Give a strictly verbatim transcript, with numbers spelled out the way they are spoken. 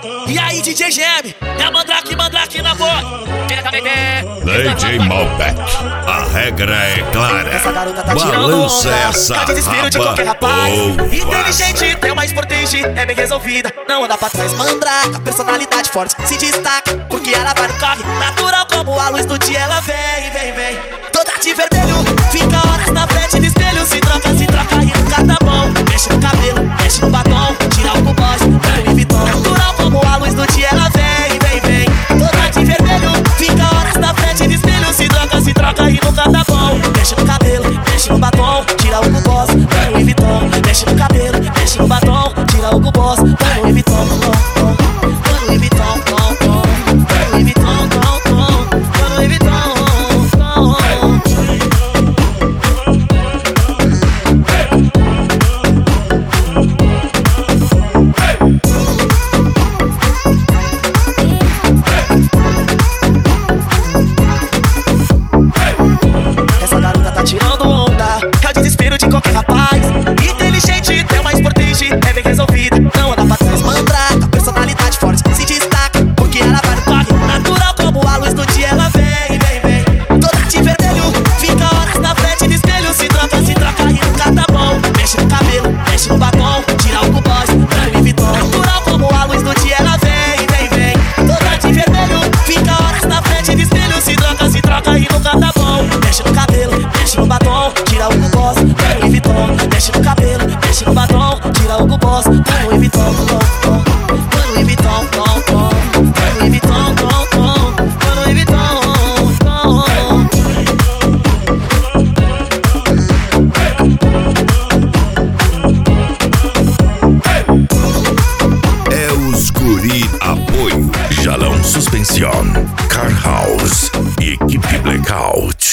E aí, D J G M, é Mandrake, Mandrake na voz. D J Malbec, a regra é clara. Essa garota tá balança tirando onda, essa tá desespero de raba, qualquer rapaz. ou Inteligente, tem uma esportente, é bem resolvida, não anda pra trás. Mandraca, personalidade forte, se destaca, porque ela vai no corre. Natural como a luz do dia, ela vem, vem, vem. Toda de vermelho, fica horas na frente do espelho. Se troca, se troca e nunca tá bom. Mexe no cabelo, mexe no batom, tira o boss, vai no Vuitton. Natural como a luz do dia, ela vem, vem, vem. Toda de vermelho, fica horas na frente do espelho. Se troca, se troca e nunca tá bom. Mexe no cabelo, mexe no batom, tira o boss, vai no Vuitton. Mexe no cabelo, mexe no batom, tira o boss, vai no Vuitton. Vai no Vuitton, vai no Vuitton, vai no Vuitton. Essa garota tá tirando onda, é o desespero de qualquer rapaz. Inteligente, tem uma esportente, é bem resolvida, não anda pra trás. Mandraca, personalidade forte, se destaca, porque ela vai no corre. Natural como a luz do dia, ela vem, vem, vem. Toda de vermelho, fica horas na frente do espelho. Se troca, se troca e nunca tá bom. Mexe no cabelo, mexe no batom, tira o boss, vai no Vuitton. Natural como a luz do dia, ela vem, vem, vem. Toda de vermelho, fica horas na frente do espelho. Se troca, se troca e nunca tá bom. Mexe no cabelo, mexe no batom, tira o boss, vai no Vuitton. Mexe no cabelo, mexe no batom, tira o boss, vai no Vuitton. Vai no Vuitton, vai no Vuitton, vai no Vuitton. É os guri apoio. Jalão Suspension, Car House e equipe Blackout.